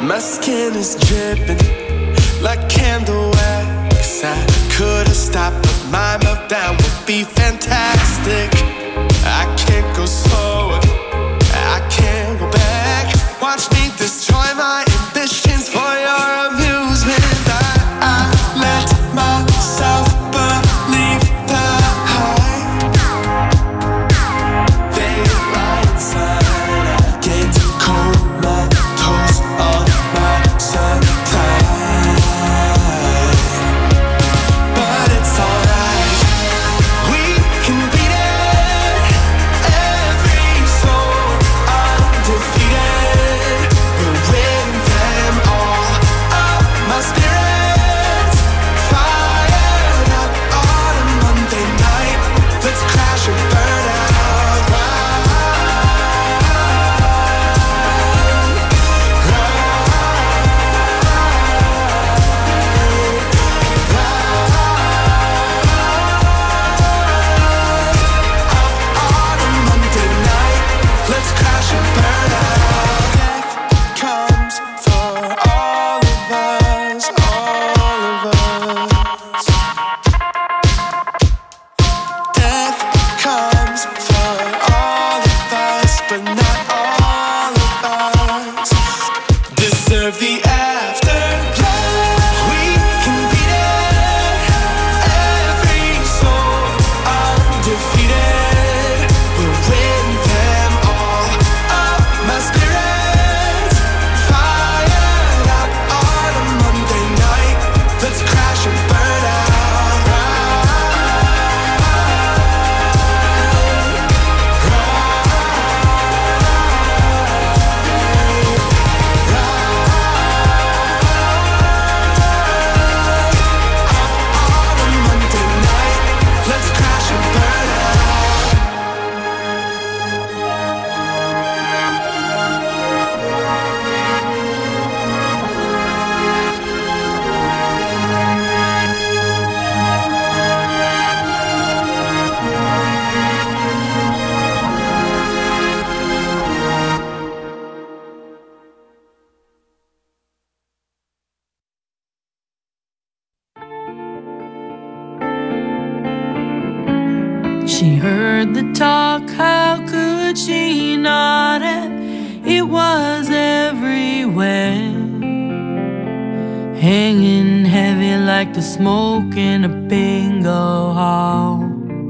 My skin is dripping like candle wax. I could've stopped, but my meltdown would be fantastic. I can't go slower, I can't go back. Watch me destroy my ambitions for your amusement. I let myself believe the hype. They lie inside. I get comatose on my supply, but it's alright. We can beat it. Every soul undefeated. We'll win them all. My spirit's fired up on a Monday night. Let's crash and burn out. On a Monday night, let's crash and burn out. Death comes for all of us, all of us. Death comes for all of us, but not all of us deserve the afterlife. We can beat it. Every soul undefeated. We'll win them all. My spirit's fired up on a Monday night. Let's crash and burn out. On a Monday night, let's crash and burn out. She heard the talk, how could she not have? It was everywhere, hanging heavy like the smoke in a bingo hall.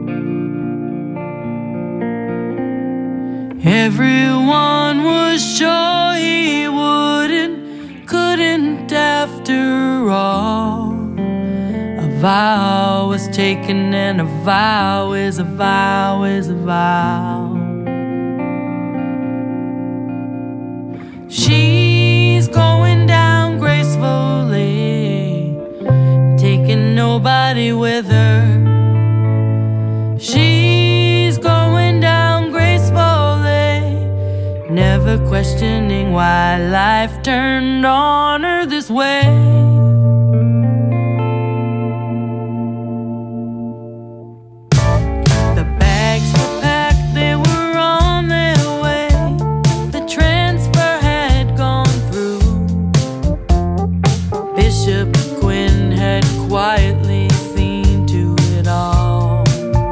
Everyone was sure he couldn't after all. A vow was taken, and a vow is a vow is a vow. She's going down gracefully, taking nobody with her. She's going down gracefully, never questioning why life turned on her this way. The bags were packed, they were on their way. The transfer had gone through. Bishop Quinn had quietly seen to it all.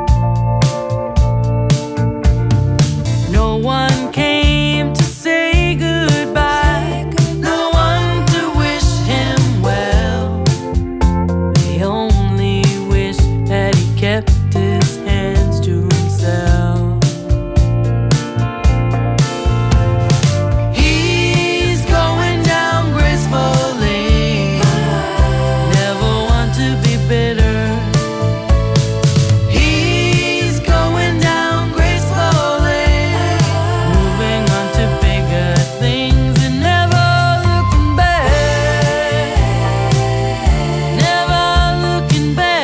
No one came to say goodbye, no one to wish him well. They only wished that he kept his hands to himself. He's going down gracefully, never want to be bitter. He's going down gracefully, moving on to bigger things and never looking back, never looking back.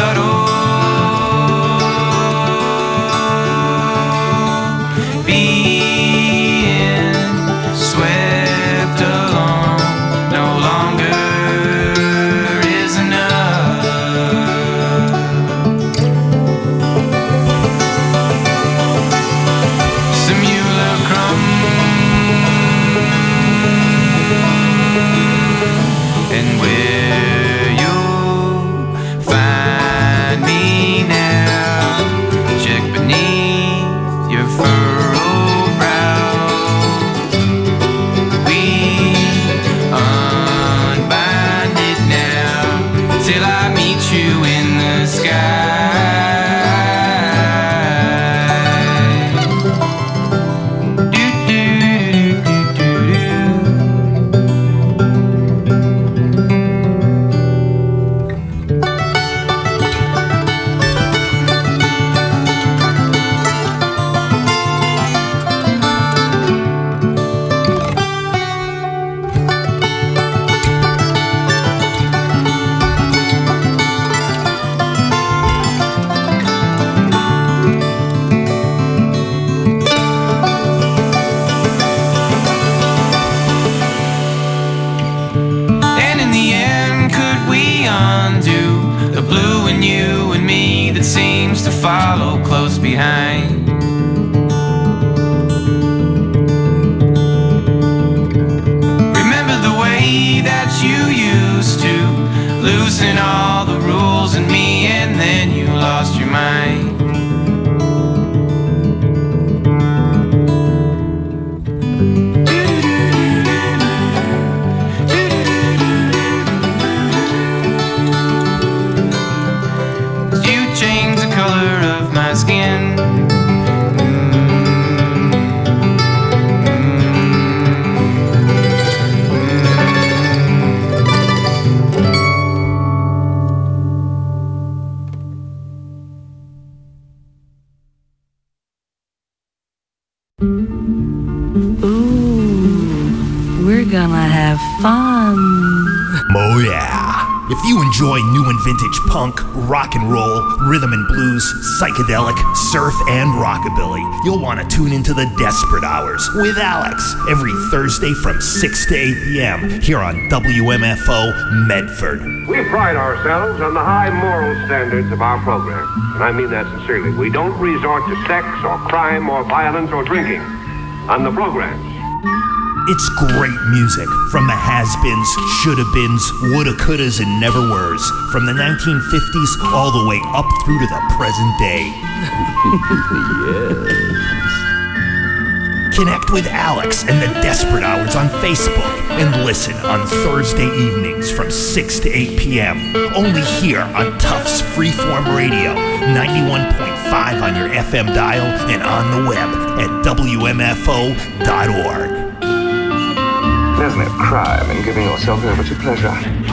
Follow close behind. Remember the way that you used to loosen all the rules in me, and then you lost your mind. Skin. Ooh, we're gonna have fun. Oh yeah. If you enjoy new and vintage punk, rock and roll, rhythm and blues, psychedelic, surf, and rockabilly, you'll want to tune into the Desperate Hours with Alex every Thursday from 6 to 8 p.m. here on WMFO Medford. We pride ourselves on the high moral standards of our program, and I mean that sincerely. We don't resort to sex or crime or violence or drinking on the programs. It's great music from the has-beens, shoulda-beens, woulda, couldas, and never-weres. From the 1950s all the way up through to the present day. Yes. Connect with Alex and the Desperate Hours on Facebook and listen on Thursday evenings from 6 to 8 p.m. Only here on Tufts Freeform Radio, 91.5 on your FM dial and on the web at WMFO.org. There's no crime in giving yourself over to pleasure.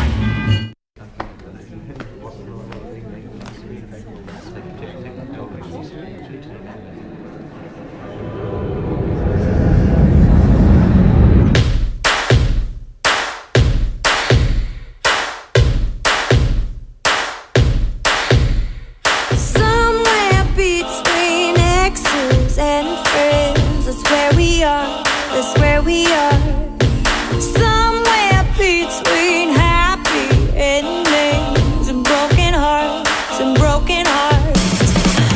Somewhere between exes and friends, that's where we are, that's where we are. Somewhere between happy endings and broken hearts and broken hearts.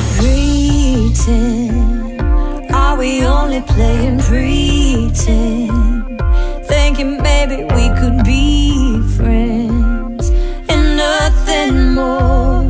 Pretend, are we only playing pretend? Thinking maybe we could be friends and nothing more.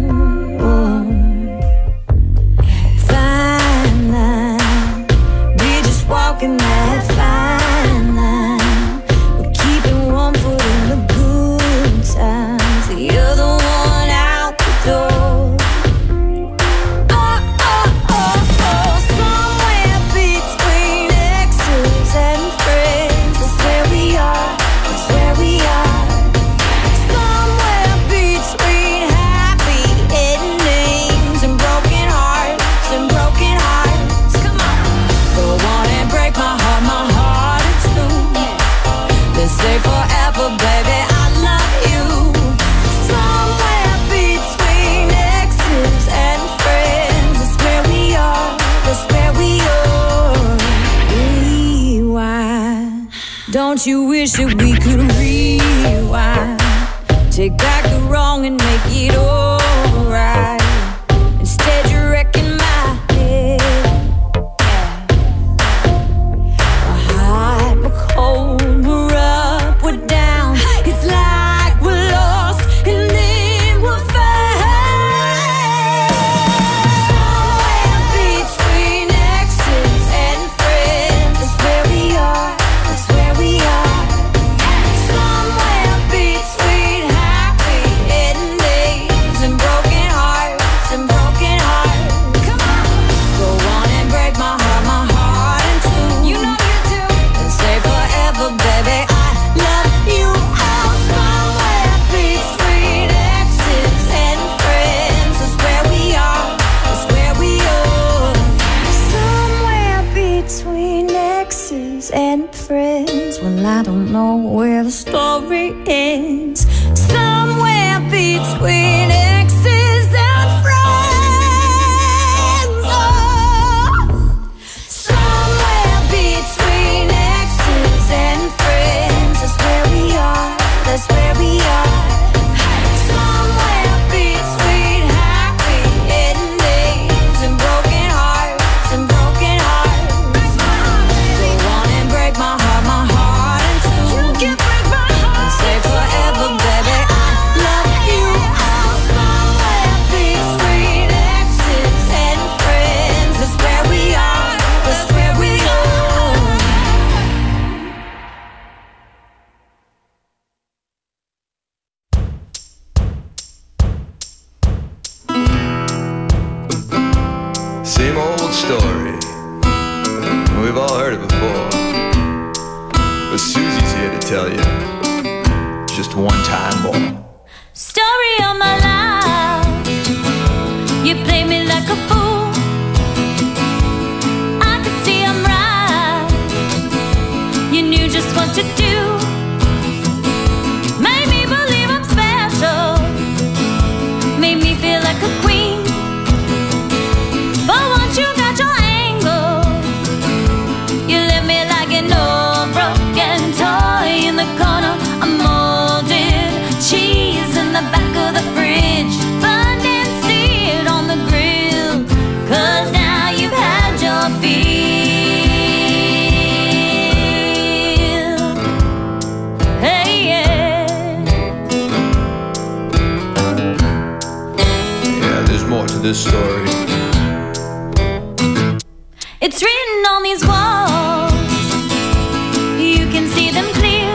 Fine line, we're just walking that fine line. One foot in the good times, the other one out the door. Oh, oh, oh, oh. Somewhere between exes and friends, that's where we are, Don't you wish that we could rewind? Take back the wrong and make it alright. Instead you're wrecking my head. We're hot, we're cold, we're up, we're down. It's like we're lost and then we're found. Somewhere between exes and friends, that's where we are, that's where we are. Somewhere between happy endings and broken hearts and broken hearts. Come on, go on and break my heart in two. You know you do. And say forever, baby, I love you. Oh, somewhere between exes and friends, that's where we are, that's where we are. Somewhere between exes and friends, well, I don't know where the story ends. Somewhere between exes and friends. Oh, somewhere between exes and friends, that's where we are, that's where we are. Somewhere between happy endings and broken hearts and broken hearts. Go on and break my heart in two. You can break my heart and say forever, baby, I love you. Oh, somewhere between exes and friends, that's where we are, that's where we are. Same old story. We've all heard it before. But Susie's here to tell you just one time more. Story of my life. You play me like a fool. I could see I'm right. You knew just what to do. Made me believe I'm special. Made me feel like a queen. But once you got your angle, you left me like an old broken toy in the corner. A molded cheese in the back of the fridge, burned and seared on the grill. 'Cause now you've had your fill. Hey, yeah. Yeah, there's more to this story. It's written on these walls, you can see them clear.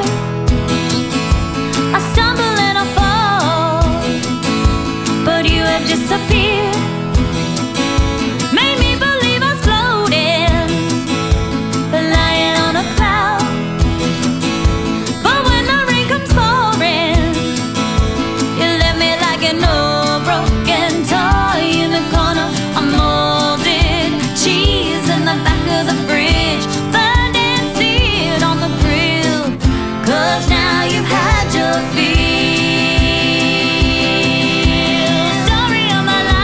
I stumble and I fall, but you have disappeared. Made me believe I was floating, lying on a cloud. But when the rain comes pouring, you left me like an old broken toy in the corner. A molded cheese in the back of the fridge, burned and seared on the grill. 'Cause now you've had your fill. Story of my life.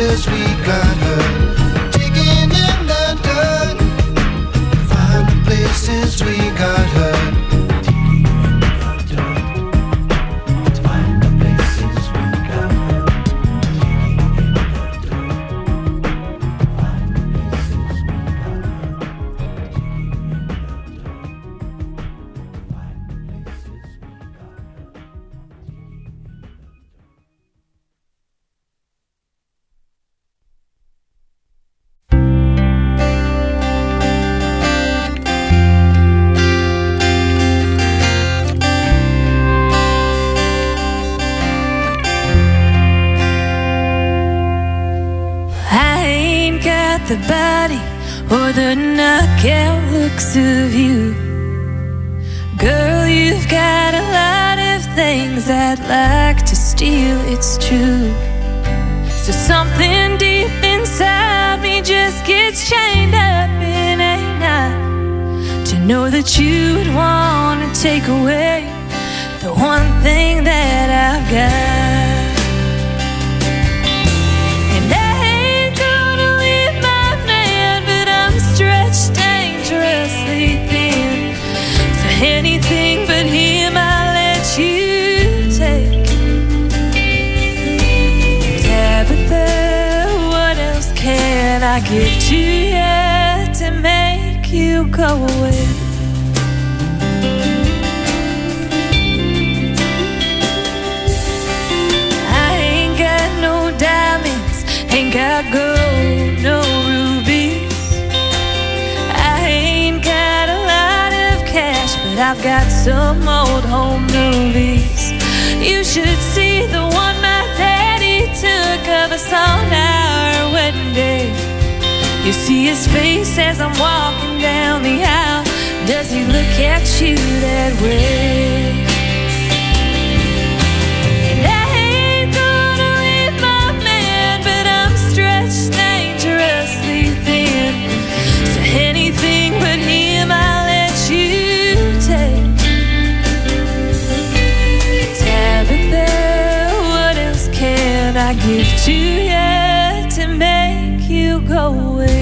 places we got hurt, digging in the dirt. Find the places we got hurt. The body or the knockout looks of you. Girl, you've got a lot of things I'd like to steal, it's true. So something deep inside me just gets chained up in a knot, to know that you'd want to take away the one thing that I've got. Anything but him I'll let you take. Tabitha, what else can I give to you to make you go away? I ain't got no diamonds, ain't got gold, no rubies. I ain't got a lot of cash, but I've got some old home movies. You should see the one my daddy took of us on our wedding day. You see his face as I'm walking down the aisle. Does he look at you that way? And I ain't gonna leave my man, but I'm stretched dangerously thin. So anything but him I'll let you take. Tabitha, what else can I give to you to make you go away?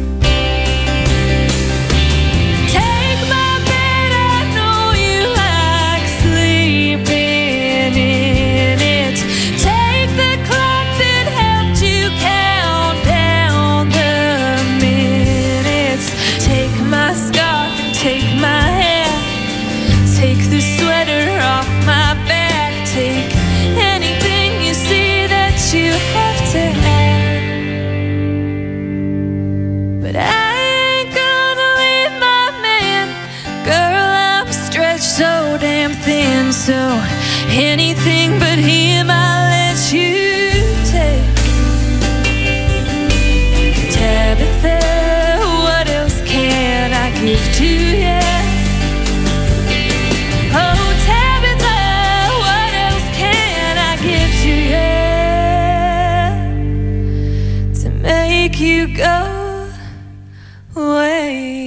Take my bed, I know you like sleeping in it. Take the clock that helped you count down the minutes. Take my scarf and take my hair. Take the sweater off my back. Take anything you see that you have to have. But I ain't gonna leave my man. Girl, I'm stretched so damn thin. So anything but him I'll let you take. Tabitha, what else can I give to you? Oh, Tabitha, what else can I give to you to make you go away?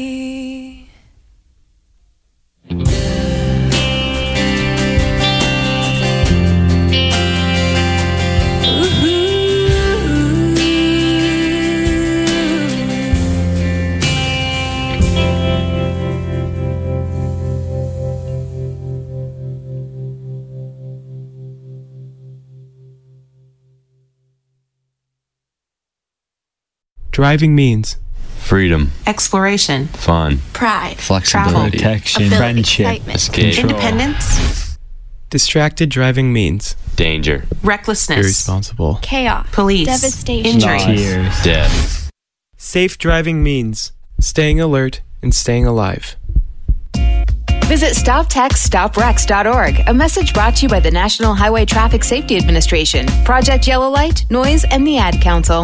Driving means freedom, exploration, fun, pride, flexibility, protection, friendship, escape, independence. Distracted driving means danger, recklessness, irresponsible, chaos, police, devastation, injury, death. Safe driving means staying alert and staying alive. Visit StopTextsStopWrecks.org. A message brought to you by the National Highway Traffic Safety Administration, Project Yellow Light, Noise, and the Ad Council.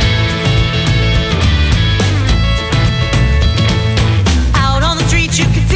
Out on the street you can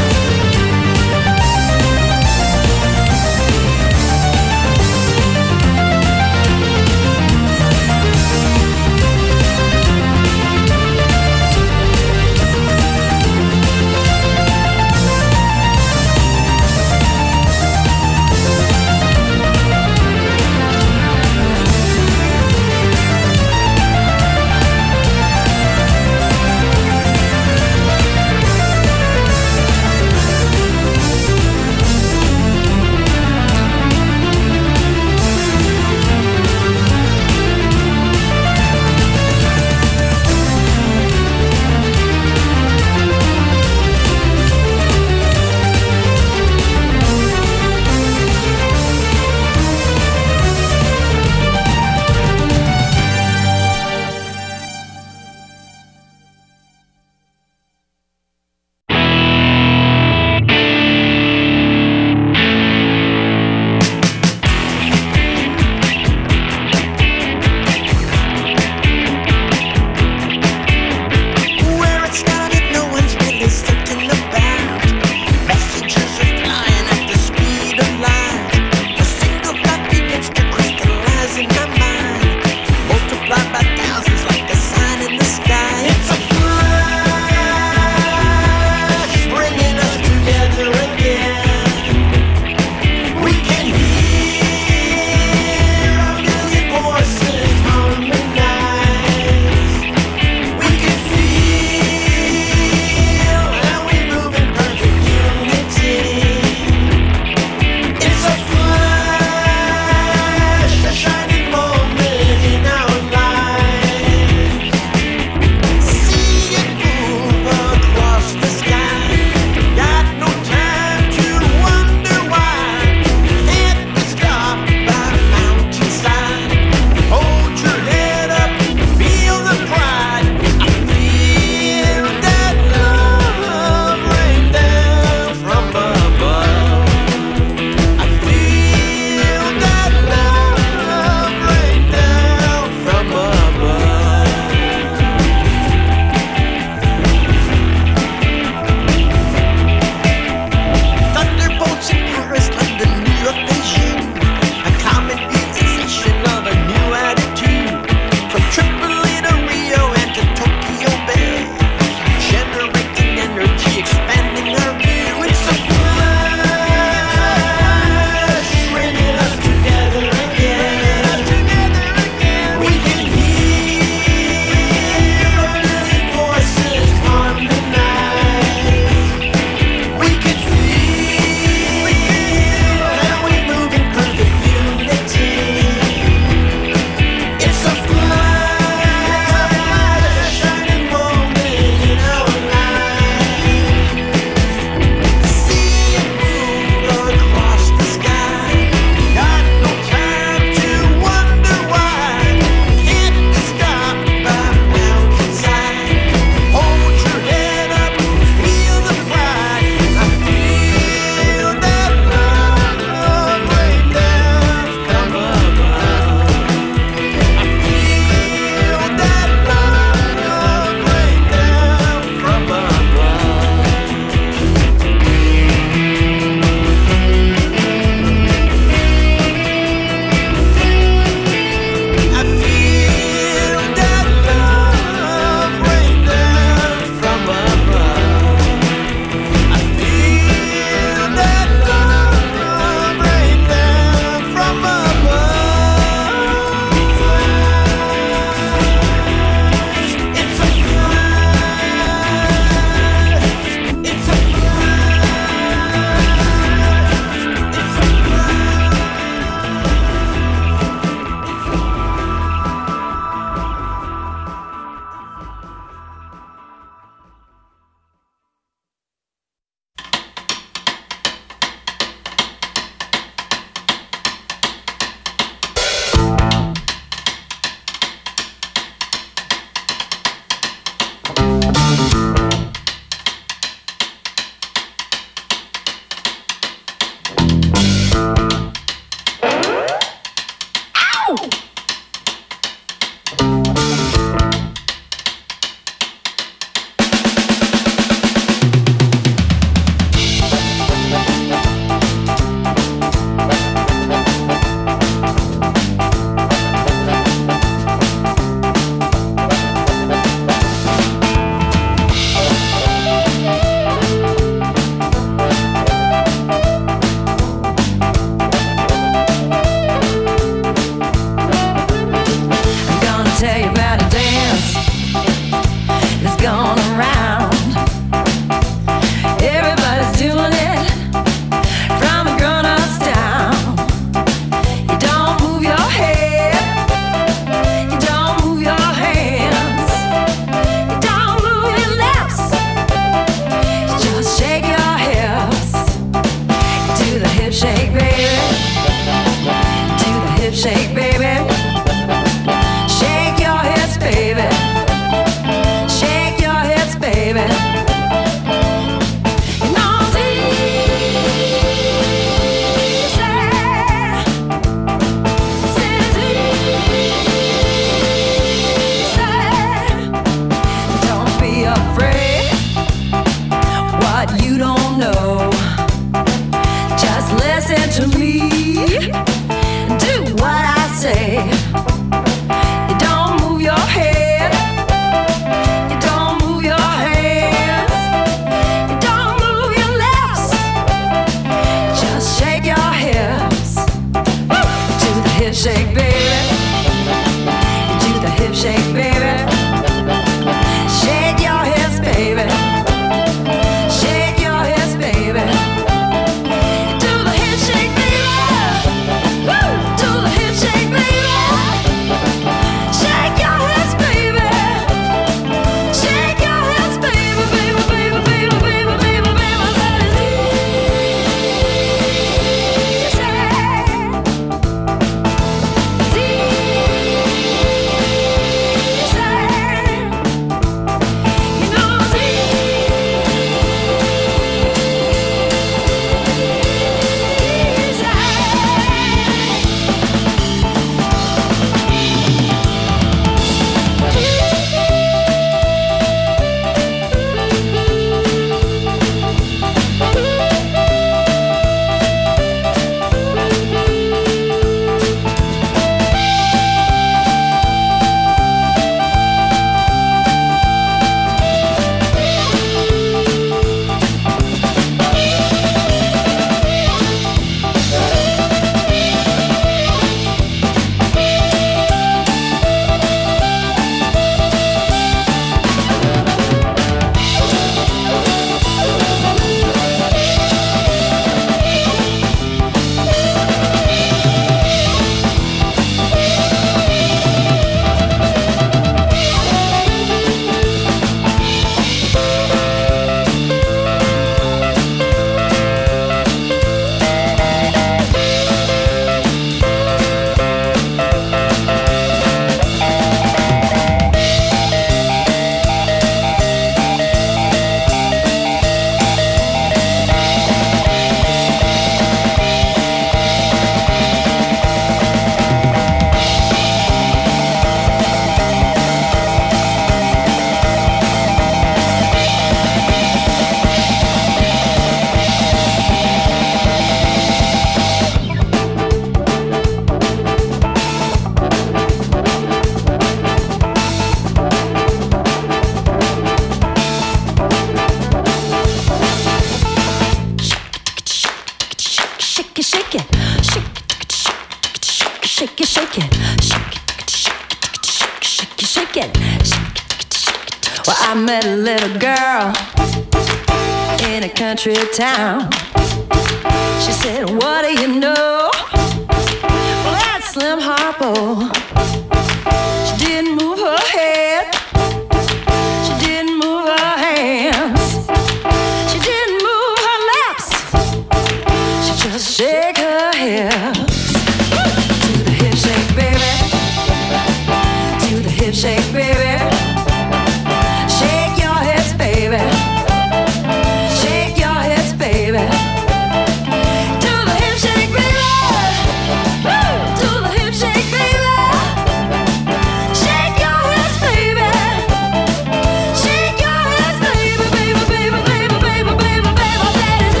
Well, I met a little girl in a country town. She said, what do you know? Well, that's Slim Harpo. She didn't move her head. She didn't move her hands. She didn't move her lips. She just shake her hips. To the hip shake, baby. To the hip shake, baby. Shake your hips, baby. Shake your hips, baby. To the hip shake, baby. Woo! To the hip shake, baby. Shake your hips, baby. Shake your hips, baby, baby, baby, baby, baby, baby, baby. I said it's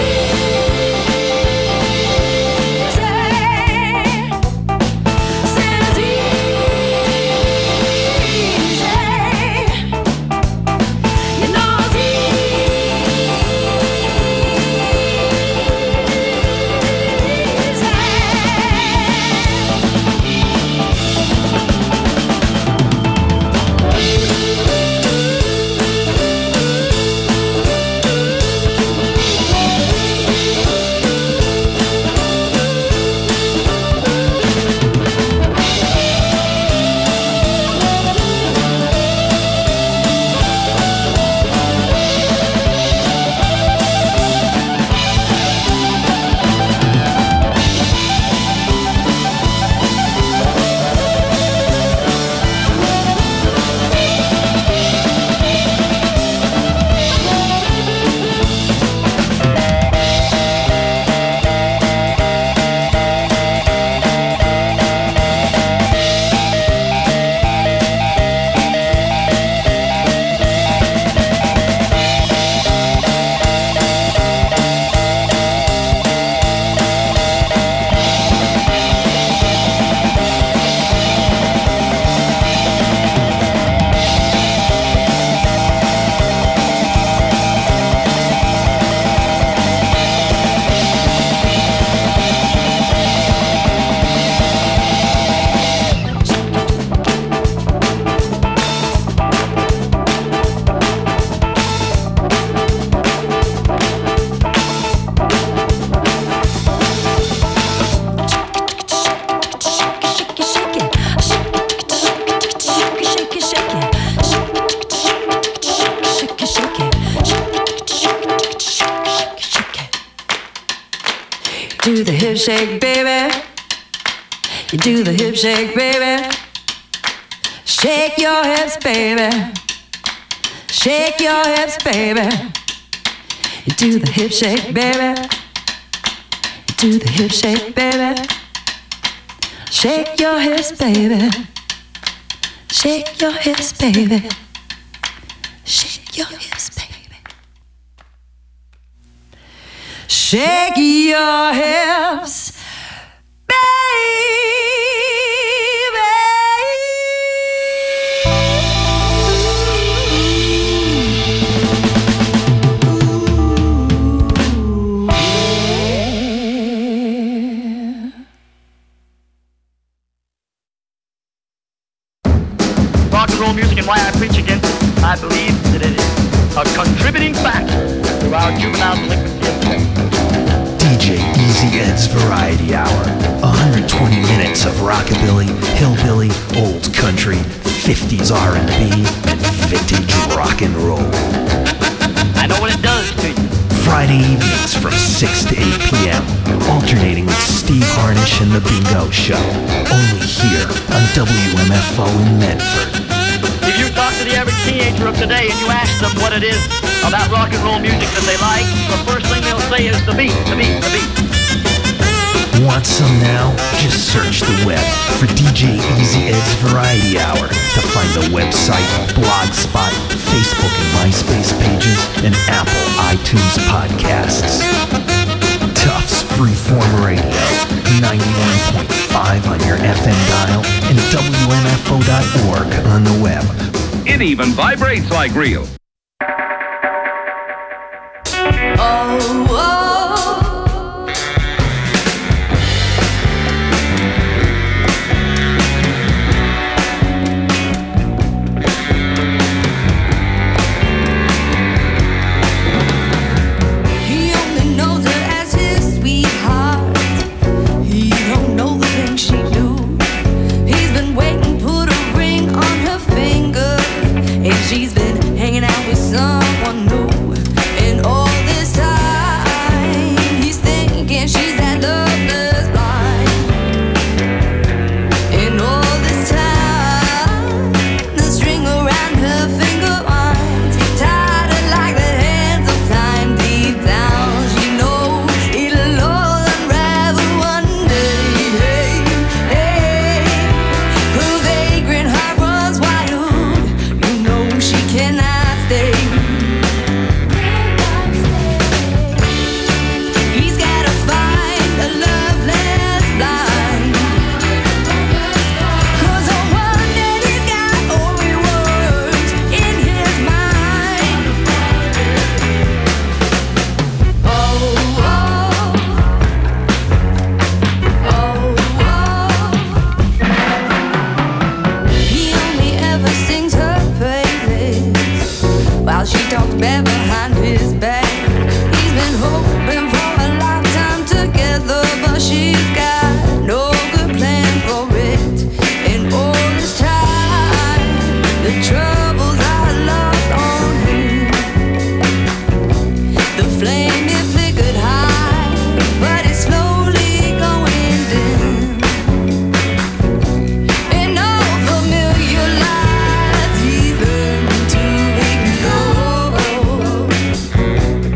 easy. Said it's easy. You know it's do the hip shake, baby. You do the hip shake, baby. Shake your hips, baby. Shake your hips, baby. You do the hip shake, baby. You do the hip shake, baby. Shake your hips, baby. Shake your hips, baby. Shake your hips, baby. Shake your hips, Rock and roll music and why I preach against it. I believe that it is a contributing factor to our juvenile delinquency of sex. DJ Easy Ed's Variety Hour. 120 minutes of rockabilly, hillbilly, old country, 50s R&B, and vintage rock and roll. I know what it does to you. Friday evenings from 6 to 8 p.m. Alternating with Steve Harnish and The Bingo Show. Only here on WMFO in Medford. If you talk to the average teenager of today and you ask them what it is about rock and roll music that they like, the first thing they'll say is the beat, the beat, the beat. Want some now? Just search the web for DJ Easy Ed's Variety Hour to find the website, Blogspot, Facebook and MySpace pages, and Apple iTunes podcasts. Tufts Freeform Radio, 91.5 on your FM dial, and WMFO.org on the web. It even vibrates like real. Oh, oh. someone new. And all this time, he's thinking she's that loveless blind. And all this time, the string around her finger winds, tied her like the hands of time. Deep down, she knows it'll all unravel one day. Hey, hey, her vagrant heart runs wild. You know she cannot stay. He's gotta find a loveless blind. 'Cause on one day he's got only words in his mind. Oh, oh, oh, oh. He only ever sings her praises while she talks bad behind his back. He's been hoping for a lifetime together, but she's got no good plan for it. And all this time, the troubles are lost on him. The flame is flickered high, but it's slowly going dim. And all familiar lies he's learned to ignore.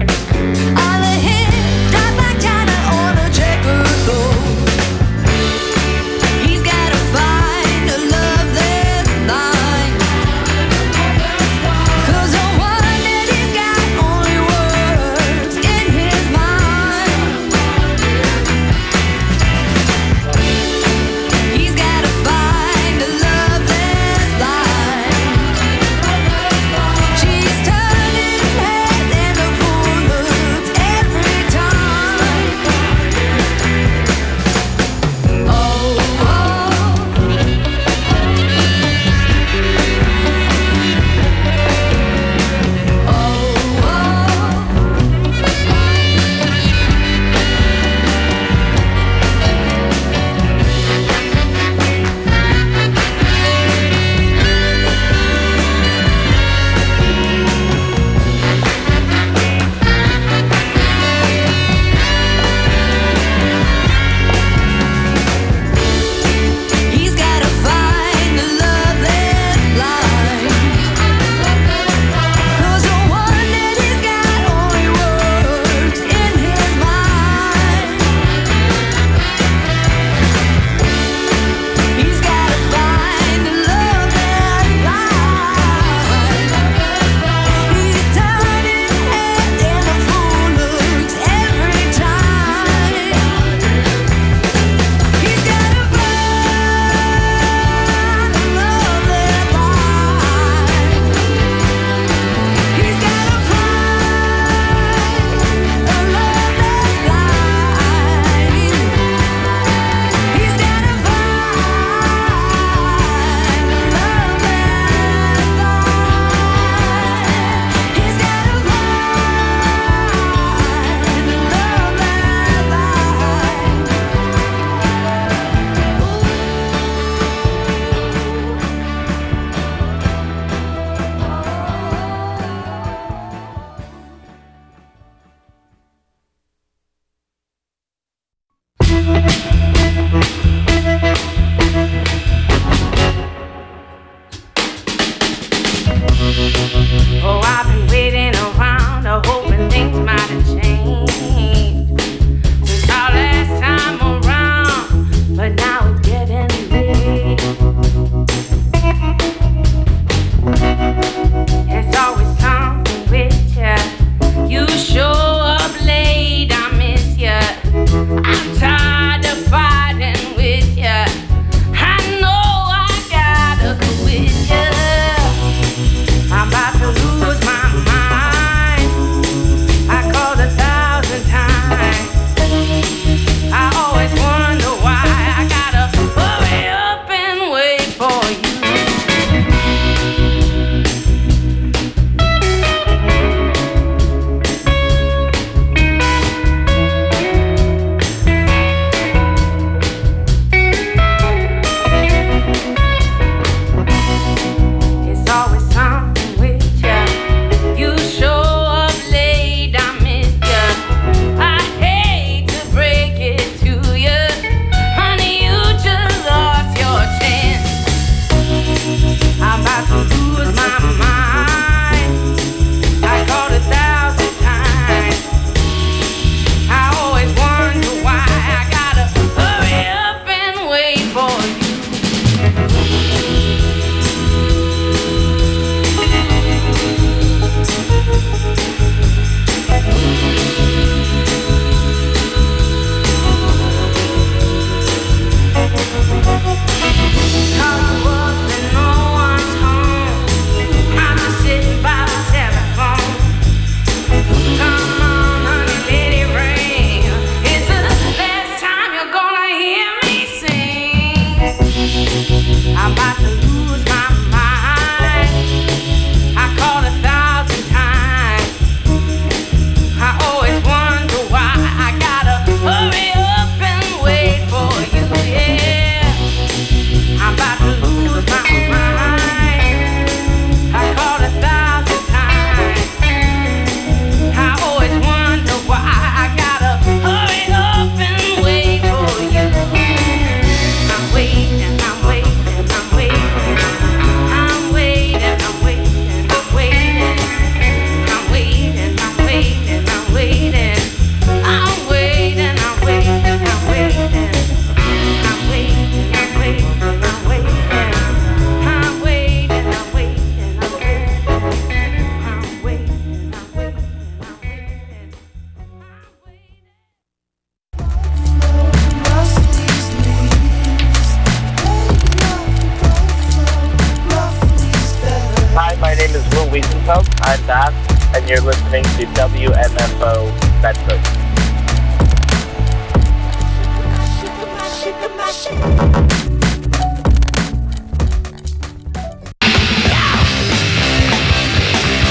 I'm Bass, and you're listening to WMFO Bedford.